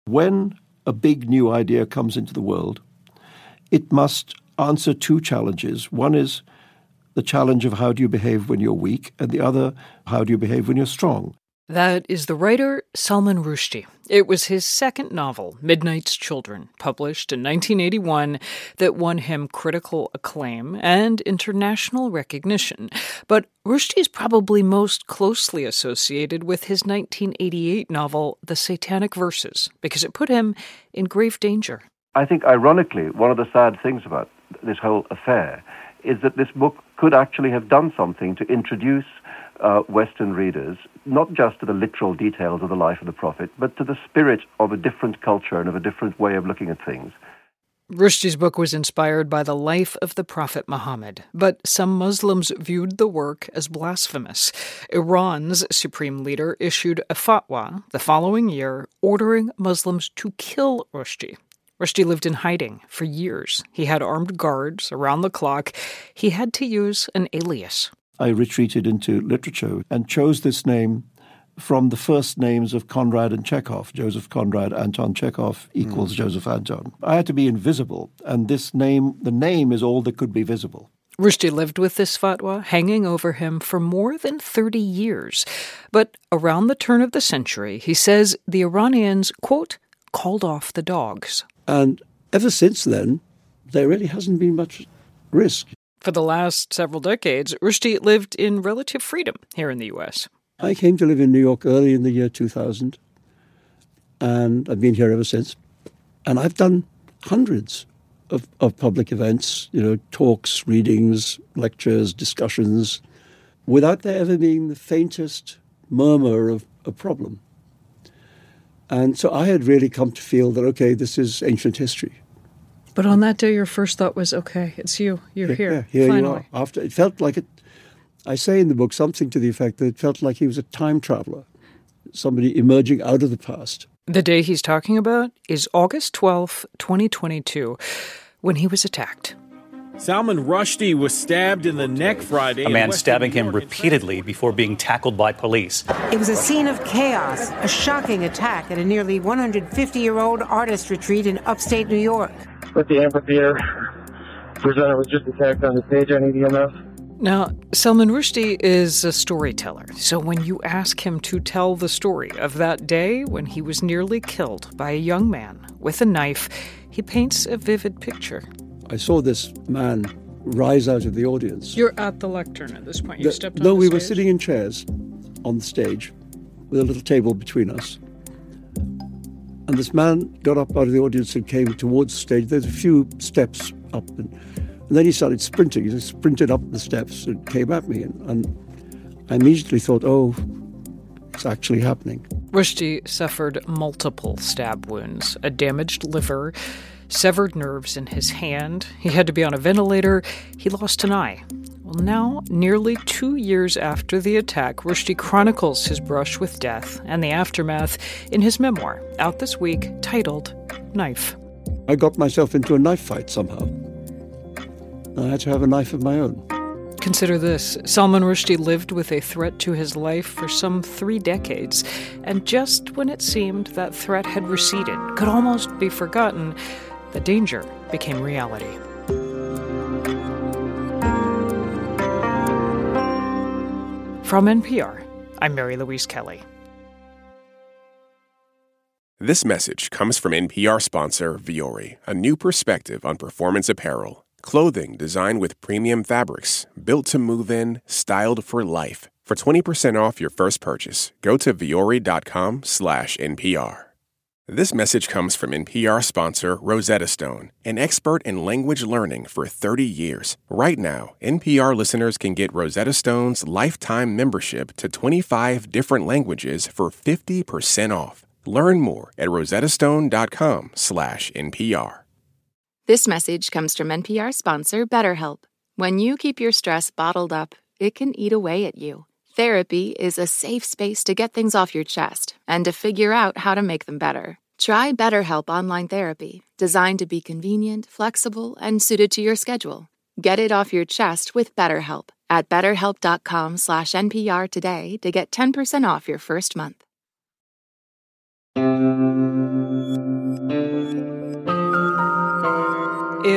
When a big new idea comes into the world, it must answer two challenges. One is the challenge of how do you behave when you're weak, and the other, how do you behave when you're strong. That is the writer Salman Rushdie. It was his second novel, Midnight's Children, published in 1981, that won him critical acclaim and international recognition. But Rushdie is probably most closely associated with his 1988 novel, The Satanic Verses, because it put him in grave danger. I think, ironically, one of the sad things about this whole affair is that this book could actually have done something to introduce Western readers, not just to the literal details of the life of the Prophet, but to the spirit of a different culture and of a different way of looking at things. Rushdie's book was inspired by the life of the Prophet Muhammad, but some Muslims viewed the work as blasphemous. Iran's supreme leader issued a fatwa the following year ordering Muslims to kill Rushdie. Rushdie lived in hiding for years. He had armed guards around the clock. He had to use an alias. I retreated into literature and chose this name from the first names of Conrad and Chekhov. Joseph Conrad, Anton Chekhov equals Joseph Anton. I had to be invisible, and this name, the name is all that could be visible. Rushdie lived with this fatwa hanging over him for more than 30 years. But around the turn of the century, he says the Iranians, quote, called off the dogs. And ever since then, there really hasn't been much risk. For the last several decades, Rushdie lived in relative freedom here in the U.S. I came to live in New York early in the year 2000, and I've been here ever since. And I've done hundreds of public events, talks, readings, lectures, discussions, without there ever being the faintest murmur of a problem. And so I had really come to feel that, okay, this is ancient history. But on that day, your first thought was, okay, it's you. You're here. Yeah, here finally. You are. After it felt like it. I say in the book something to the effect that it felt like he was a time traveler, somebody emerging out of the past. The day he's talking about is August 12th, 2022, when he was attacked. Salman Rushdie was stabbed in the neck Friday. A man stabbing him repeatedly before being tackled by police. It was a scene of chaos, a shocking attack at a nearly 150-year-old artist retreat in upstate New York. But the amphitheater presenter was just attacked on the stage on EDMF. Now, Salman Rushdie is a storyteller, so when you ask him to tell the story of that day when he was nearly killed by a young man with a knife, he paints a vivid picture. I saw this man rise out of the audience. You're at the lectern at this point. You stepped on No, the we stage? were sitting in chairs on the stage with a little table between us. And this man got up out of the audience and came towards the stage. There's a few steps up. And then he started sprinting. He just sprinted up the steps and came at me. And I immediately thought, oh, it's actually happening. Rushdie suffered multiple stab wounds, a damaged liver, severed nerves in his hand. He had to be on a ventilator. He lost an eye. Well, now, nearly 2 years after the attack, Rushdie chronicles his brush with death and the aftermath in his memoir, out this week, titled Knife. I got myself into a knife fight somehow. I had to have a knife of my own. Consider this. Salman Rushdie lived with a threat to his life for some 3 decades, and just when it seemed that threat had receded, could almost be forgotten, the danger became reality. From NPR, I'm Mary Louise Kelly. This message comes from NPR sponsor Vuori, a new perspective on performance apparel. Clothing designed with premium fabrics, built to move in, styled for life. For 20% off your first purchase, go to vuori.com/NPR. This message comes from NPR sponsor Rosetta Stone, an expert in language learning for 30 years. Right now, NPR listeners can get Rosetta Stone's lifetime membership to 25 different languages for 50% off. Learn more at rosettastone.com/NPR. This message comes from NPR sponsor BetterHelp. When you keep your stress bottled up, it can eat away at you. Therapy is a safe space to get things off your chest and to figure out how to make them better. Try BetterHelp Online Therapy, designed to be convenient, flexible, and suited to your schedule. Get it off your chest with BetterHelp at betterhelp.com/NPR today to get 10% off your first month.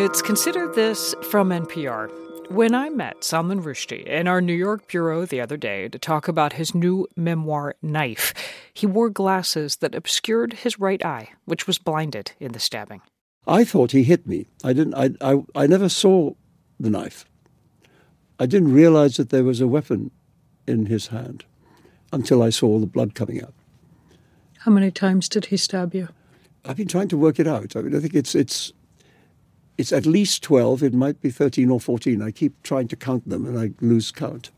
Let's consider this from NPR. When I met Salman Rushdie in our New York bureau the other day to talk about his new memoir, Knife, he wore glasses that obscured his right eye, which was blinded in the stabbing. I thought he hit me. I never saw the knife. I didn't realize that there was a weapon in his hand until I saw the blood coming out. How many times did he stab you? I've been trying to work it out. I mean, I think it's at least 12. It might be 13 or 14. I keep trying to count them and I lose count.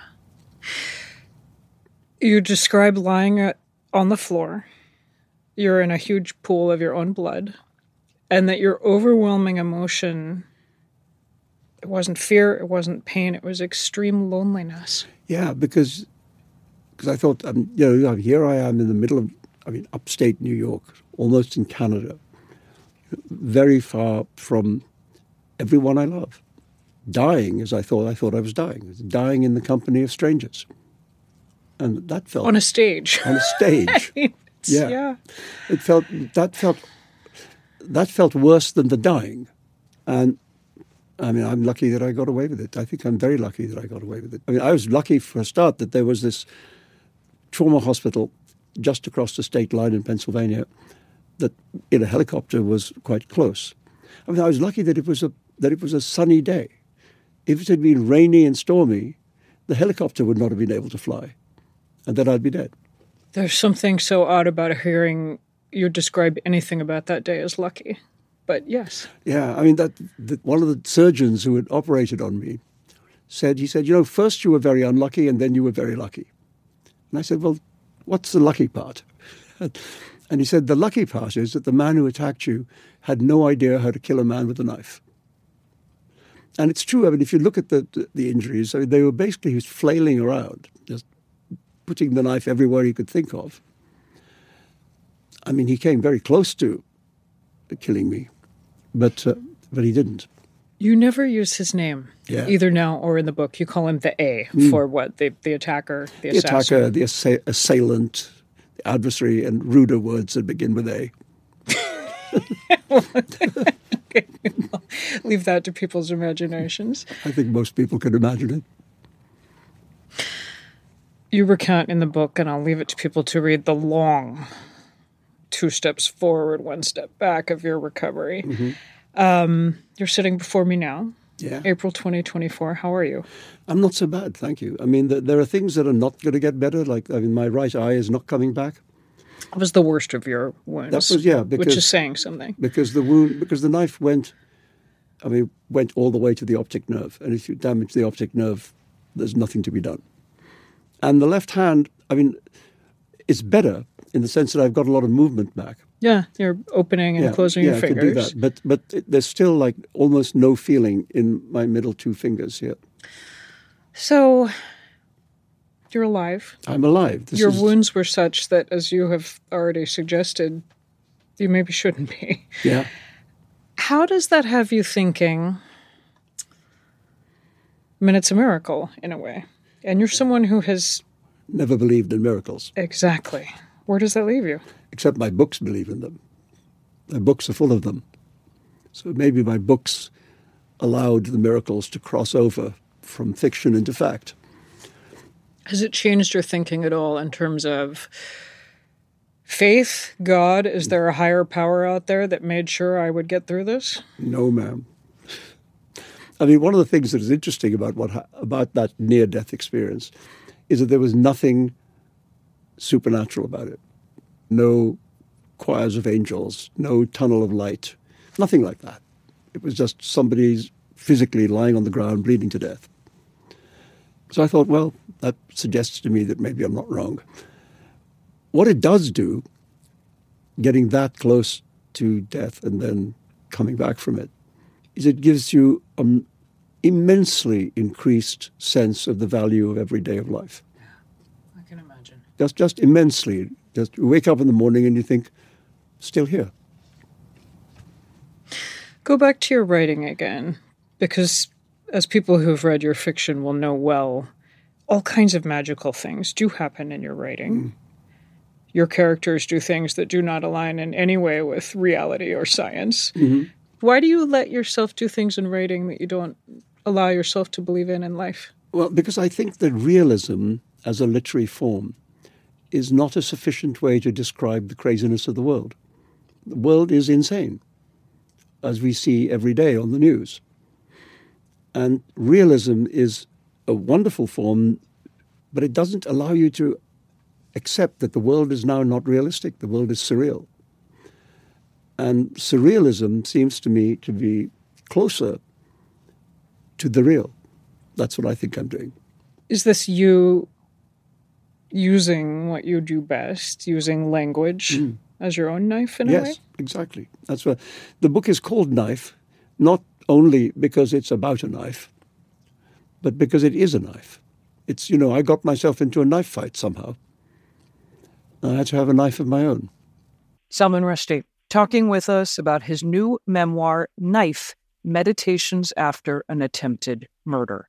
You describe lying on the floor. You're in a huge pool of your own blood. And that your overwhelming emotion, it wasn't fear, it wasn't pain, it was extreme loneliness. Yeah, because I thought, here I am in the middle of, upstate New York, almost in Canada, very far from everyone I love. Dying as I thought I was dying. Dying in the company of strangers. And that felt... On a stage. On a stage. Yeah. That felt worse than the dying. And, I'm lucky that I got away with it. I think I'm very lucky that I got away with it. I was lucky for a start that there was this trauma hospital just across the state line in Pennsylvania that in a helicopter was quite close. I was lucky that it was a sunny day. If it had been rainy and stormy, the helicopter would not have been able to fly, and then I'd be dead. There's something so odd about hearing you describe anything about that day as lucky, but yes. Yeah, that one of the surgeons who had operated on me said, first you were very unlucky and then you were very lucky. And I said, well, what's the lucky part? And he said, the lucky part is that the man who attacked you had no idea how to kill a man with a knife. And it's true. If you look at the injuries, they were basically, he was flailing around, just putting the knife everywhere he could think of. He came very close to killing me, but he didn't. You never use his name, either now or in the book. You call him the A for what? The attacker, the assassin? The attacker, the assailant, the adversary, and ruder words that begin with A. Okay. Leave that to people's imaginations. I think most people can imagine it. You recount in the book, and I'll leave it to people to read, the long 2 steps forward, 1 step back of your recovery. Mm-hmm. You're sitting before me now, April 2024. How are you? I'm not so bad, thank you. There are things that are not going to get better, like my right eye is not coming back. It was the worst of your wounds. That was, which is saying something. Because the knife went all the way to the optic nerve. And if you damage the optic nerve, there's nothing to be done. And the left hand, it's better in the sense that I've got a lot of movement back. Yeah, you're opening and closing your fingers. I can do that. But there's still almost no feeling in my middle 2 fingers here. So... You're alive. I'm alive. Your wounds were such that, as you have already suggested, you maybe shouldn't be. Yeah. How does that have you thinking? It's a miracle, in a way. And you're someone who has... never believed in miracles. Exactly. Where does that leave you? Except my books believe in them. My books are full of them. So maybe my books allowed the miracles to cross over from fiction into fact. Has it changed your thinking at all in terms of faith, God? Is there a higher power out there that made sure I would get through this? No, ma'am. One of the things that is interesting about that near-death experience is that there was nothing supernatural about it. No choirs of angels, no tunnel of light, nothing like that. It was just somebody physically lying on the ground bleeding to death. So I thought, well, that suggests to me that maybe I'm not wrong. What it does do, getting that close to death and then coming back from it, is it gives you an immensely increased sense of the value of every day of life. Yeah, I can imagine. Just immensely. Just you wake up in the morning and you think, still here. Go back to your writing again, because as people who've read your fiction will know well, all kinds of magical things do happen in your writing. Your characters do things that do not align in any way with reality or science. Mm-hmm. Why do you let yourself do things in writing that you don't allow yourself to believe in life? Well, because I think that realism as a literary form is not a sufficient way to describe the craziness of the world. The world is insane, as we see every day on the news. And realism is a wonderful form, but it doesn't allow you to accept that the world is now not realistic. The world is surreal. And surrealism seems to me to be closer to the real. That's what I think I'm doing. Is this you using what you do best, using language as your own knife in a way? Yes, exactly. That's what the book is called Knife, not only because it's about a knife, but because it is a knife. It's, I got myself into a knife fight somehow. I had to have a knife of my own. Salman Rushdie, talking with us about his new memoir, Knife, Meditations After an Attempted Murder.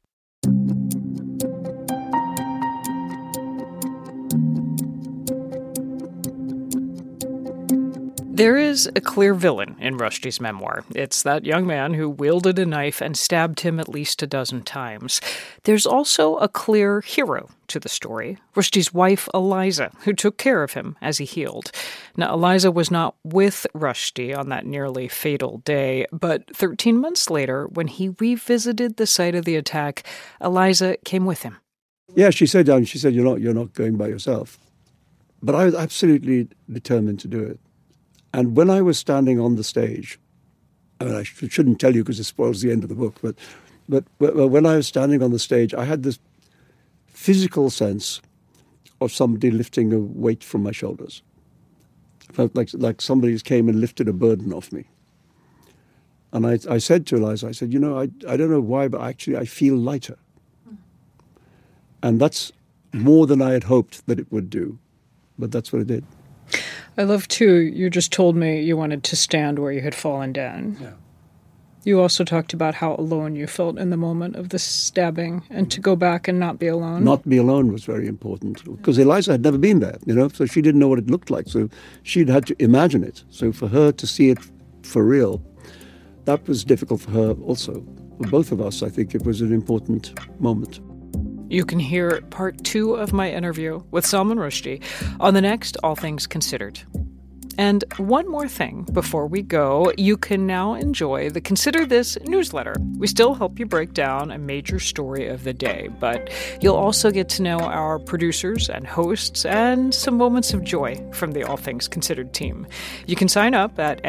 There is a clear villain in Rushdie's memoir. It's that young man who wielded a knife and stabbed him at least a dozen times. There's also a clear hero to the story, Rushdie's wife, Eliza, who took care of him as he healed. Now, Eliza was not with Rushdie on that nearly fatal day, but 13 months later, when he revisited the site of the attack, Eliza came with him. Yeah, she said, you're not going by yourself. But I was absolutely determined to do it. And when I was standing on the stage, I shouldn't tell you because it spoils the end of the book, but when I was standing on the stage, I had this physical sense of somebody lifting a weight from my shoulders. I felt like somebody came and lifted a burden off me. And I said to Eliza, I said, I don't know why, but actually I feel lighter. And that's more than I had hoped that it would do. But that's what it did. I love, too, you just told me you wanted to stand where you had fallen down. Yeah. You also talked about how alone you felt in the moment of the stabbing and to go back and not be alone. Not be alone was very important because Eliza had never been there, so she didn't know what it looked like. So she'd had to imagine it. So for her to see it for real, that was difficult for her also. For both of us, I think it was an important moment. You can hear part 2 of my interview with Salman Rushdie on the next All Things Considered. And one more thing before we go, you can now enjoy the Consider This newsletter. We still help you break down a major story of the day, but you'll also get to know our producers and hosts and some moments of joy from the All Things Considered team. You can sign up at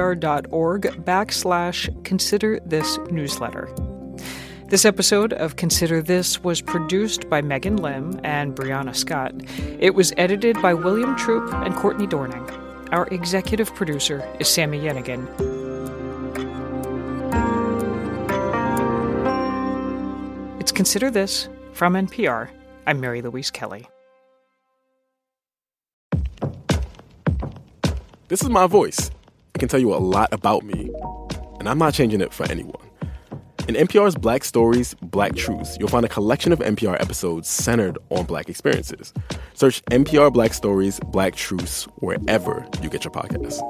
npr.org/Consider This newsletter. This episode of Consider This was produced by Megan Lim and Brianna Scott. It was edited by William Troop and Courtney Dorning. Our executive producer is Sammy Yenigan. It's Consider This from NPR. I'm Mary Louise Kelly. This is my voice. I can tell you a lot about me, and I'm not changing it for anyone. In NPR's Black Stories, Black Truths, you'll find a collection of NPR episodes centered on Black experiences. Search NPR Black Stories, Black Truths wherever you get your podcasts.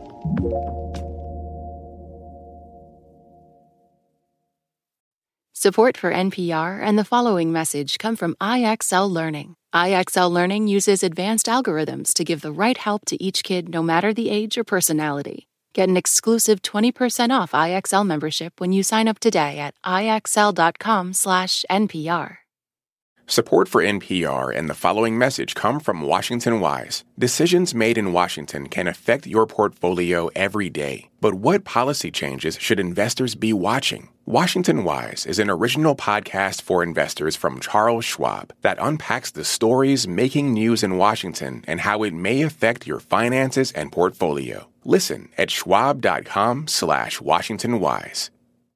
Support for NPR and the following message come from IXL Learning. IXL Learning uses advanced algorithms to give the right help to each kid no matter the age or personality. Get an exclusive 20% off IXL membership when you sign up today at IXL.com/NPR. Support for NPR and the following message come from Washington Wise. Decisions made in Washington can affect your portfolio every day. But what policy changes should investors be watching? Washington Wise is an original podcast for investors from Charles Schwab that unpacks the stories making news in Washington and how it may affect your finances and portfolio. Listen at schwab.com/WashingtonWise.